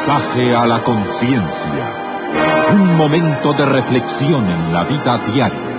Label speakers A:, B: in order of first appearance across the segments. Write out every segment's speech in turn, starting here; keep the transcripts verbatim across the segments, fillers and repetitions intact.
A: Mensaje a la conciencia. Un momento de reflexión en la vida diaria.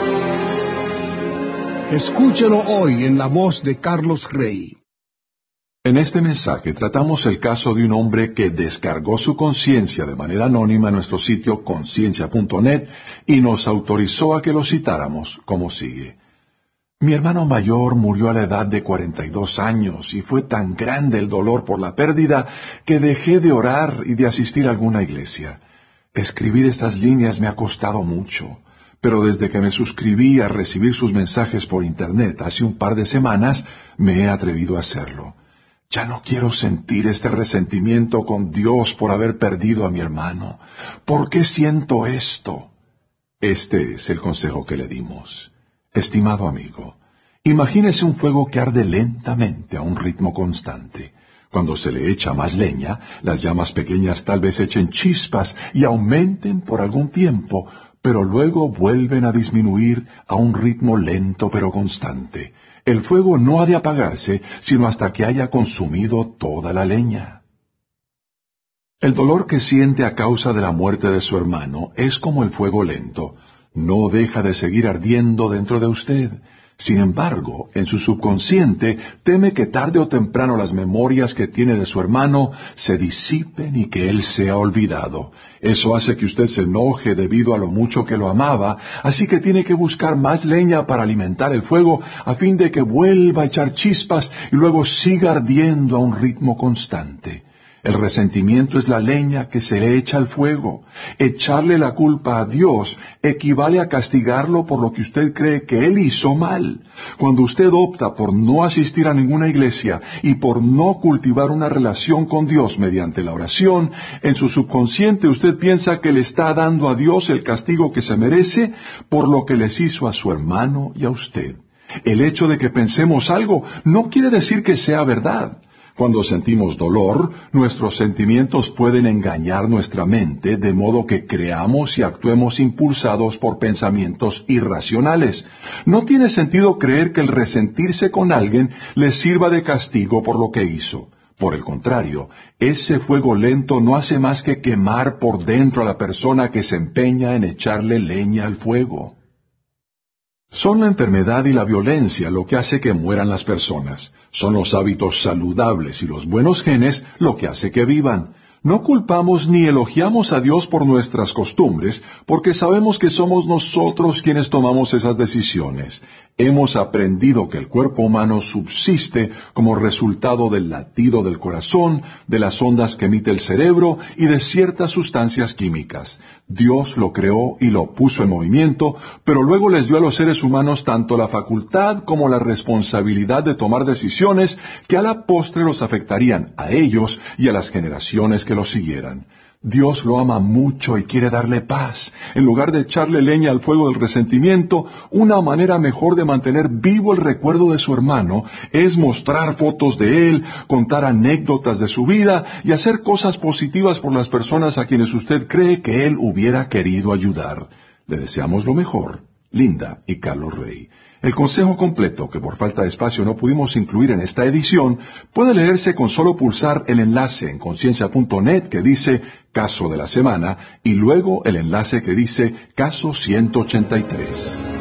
B: Escúchelo hoy en la voz de Carlos Rey.
C: En este mensaje tratamos el caso de un hombre que descargó su conciencia de manera anónima en nuestro sitio conciencia punto net y nos autorizó a que lo citáramos como sigue. Mi hermano mayor murió a la edad de cuarenta y dos años y fue tan grande el dolor por la pérdida que dejé de orar y de asistir a alguna iglesia. Escribir estas líneas me ha costado mucho, pero desde que me suscribí a recibir sus mensajes por internet hace un par de semanas, me he atrevido a hacerlo. Ya no quiero sentir este resentimiento con Dios por haber perdido a mi hermano. ¿Por qué siento esto? Este es el consejo que le dimos. Estimado amigo, imagínese un fuego que arde lentamente a un ritmo constante. Cuando se le echa más leña, las llamas pequeñas tal vez echen chispas y aumenten por algún tiempo, pero luego vuelven a disminuir a un ritmo lento pero constante. El fuego no ha de apagarse sino hasta que haya consumido toda la leña. El dolor que siente a causa de la muerte de su hermano es como el fuego lento. No deja de seguir ardiendo dentro de usted. Sin embargo, en su subconsciente teme que tarde o temprano las memorias que tiene de su hermano se disipen y que él sea olvidado. Eso hace que usted se enoje debido a lo mucho que lo amaba, así que tiene que buscar más leña para alimentar el fuego a fin de que vuelva a echar chispas y luego siga ardiendo a un ritmo constante. El resentimiento es la leña que se le echa al fuego. Echarle la culpa a Dios equivale a castigarlo por lo que usted cree que Él hizo mal. Cuando usted opta por no asistir a ninguna iglesia y por no cultivar una relación con Dios mediante la oración, en su subconsciente usted piensa que le está dando a Dios el castigo que se merece por lo que les hizo a su hermano y a usted. El hecho de que pensemos algo no quiere decir que sea verdad. Cuando sentimos dolor, nuestros sentimientos pueden engañar nuestra mente de modo que creamos y actuemos impulsados por pensamientos irracionales. No tiene sentido creer que el resentirse con alguien le sirva de castigo por lo que hizo. Por el contrario, ese fuego lento no hace más que quemar por dentro a la persona que se empeña en echarle leña al fuego. Son la enfermedad y la violencia lo que hace que mueran las personas. Son los hábitos saludables y los buenos genes lo que hace que vivan. No culpamos ni elogiamos a Dios por nuestras costumbres, porque sabemos que somos nosotros quienes tomamos esas decisiones. Hemos aprendido que el cuerpo humano subsiste como resultado del latido del corazón, de las ondas que emite el cerebro y de ciertas sustancias químicas. Dios lo creó y lo puso en movimiento, pero luego les dio a los seres humanos tanto la facultad como la responsabilidad de tomar decisiones que a la postre los afectarían a ellos y a las generaciones que los siguieran. Dios lo ama mucho y quiere darle paz. En lugar de echarle leña al fuego del resentimiento, una manera mejor de mantener vivo el recuerdo de su hermano es mostrar fotos de él, contar anécdotas de su vida y hacer cosas positivas por las personas a quienes usted cree que él hubiera querido ayudar. Le deseamos lo mejor. Linda y Carlos Rey. El consejo completo, que por falta de espacio no pudimos incluir en esta edición, puede leerse con solo pulsar el enlace en conciencia punto net que dice Caso de la Semana y luego el enlace que dice Caso ciento ochenta y tres.